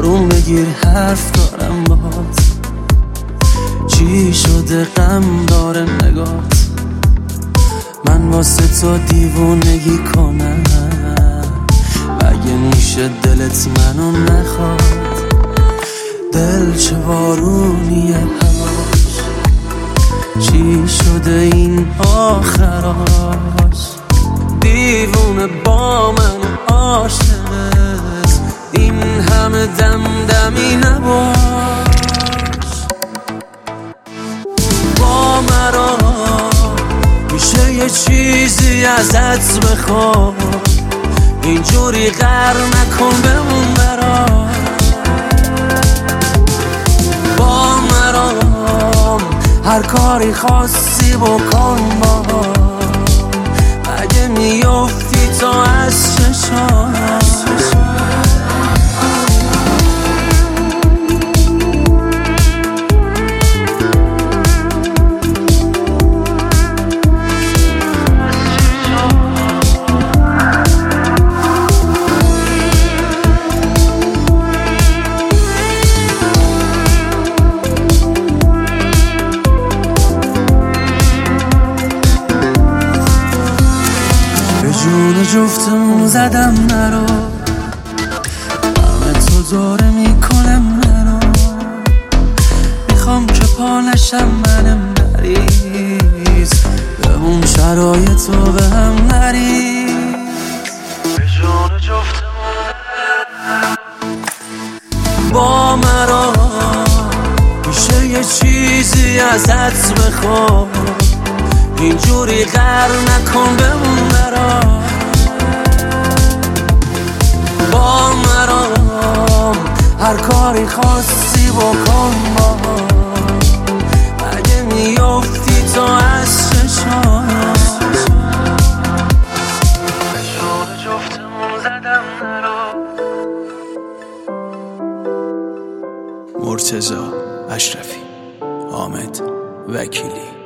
آروم بگیر حرف دارم باهات. چی شده غم داره نگات؟ من واسه تو دیوونگی کنم؟ مگه میشه دلت منو نخواد؟ دل چه بارونیه هواش، چی شده این آخراش؟ دیوونه با من عاشقت، این همه دمدمی نباش. با مرا میشه یه چیزی ازت بخوام، اینجوری غر نکن بمون برام. با مرام هر کاری خواستی بکن با، مگه میافتی تو از چشام؟ جون جفتمون زدم نرو، همه تو داره میکنم منو. میخوام که پا نشم منم نریز، به اون شرایط رو به هم نریز. به جون جفتمون با مرا میشه یه چیزی ازت بخوام، اینجوری غر نکن بمون برام. با مرام هر کاری خواستی بکن با، مگه میافتی تو از چشام؟ به جون جفتمون زدم نرو. مرتضی اشرفی، حامد وکیلی.